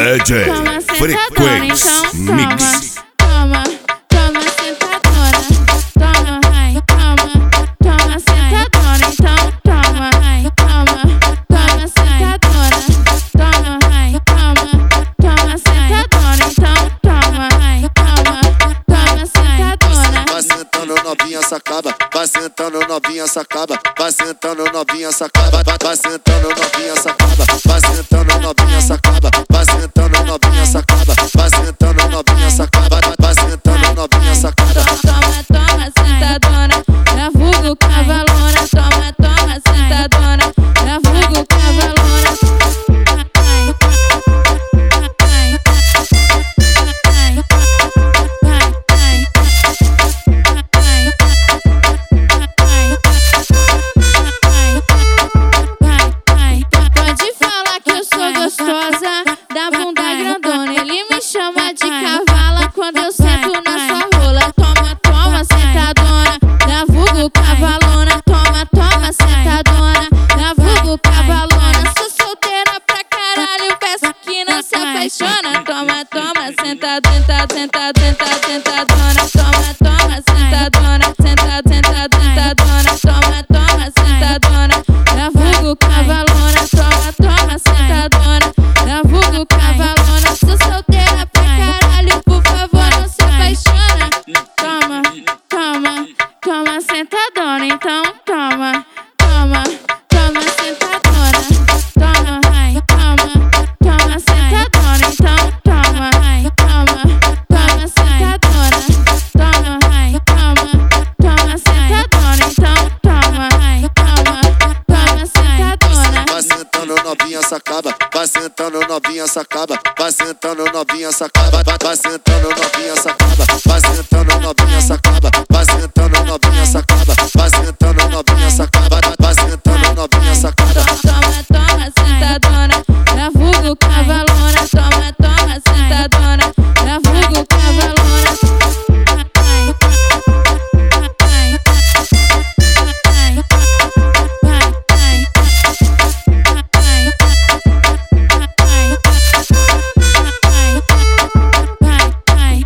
DJ Frequency Mix. Toma sentadona, toma, ai, toma sentadona, então toma, ai, toma sentadona, toma, ai, toma sentadona, então toma, ai, toma sentadona. Vai sentando novinha sacaba, vai sentando novinha sacaba, vai sentando novinha sacaba, vai sentando novinha sacaba, vai sentando novinha sacaba, vai sentando novinha sacaba, vai sentando novinha sacaba, vai sentando novinha sacaba. Toma sentadona, na vulgo cavalona, toma sentadona, na vulgo cavalona. Pode falar que eu sou gostosa, da bunda grandona. Ele me chama de cavala quando eu sento na sua rola. Toma sentadona, na vulgo cavalona. Toma sentadona, na vulgo cavalona. Sou solteira pra caralho, peço que não se apaixona. Toma sentadona, toma sentadona, sentadona, toma sentadona, na vulgo cavalona. Toma sentadona, na vulgo cavalona. Sou solteira pra caralho, por favor não se apaixona. Toma sentadona, então toma sentadona, toma, ai, toma sentadona, então toma, ai, toma sentadona, toma, ai, toma sentadona, então toma, ai, toma sentadona. Vai sentando novinha sacaba, vai sentando novinha sacaba, vai sentando novinha sacaba, vai sentando novinha sacaba, vai sentando novinha sacaba, vai sentando novinha sacaba, vai sentando novinha sacaba.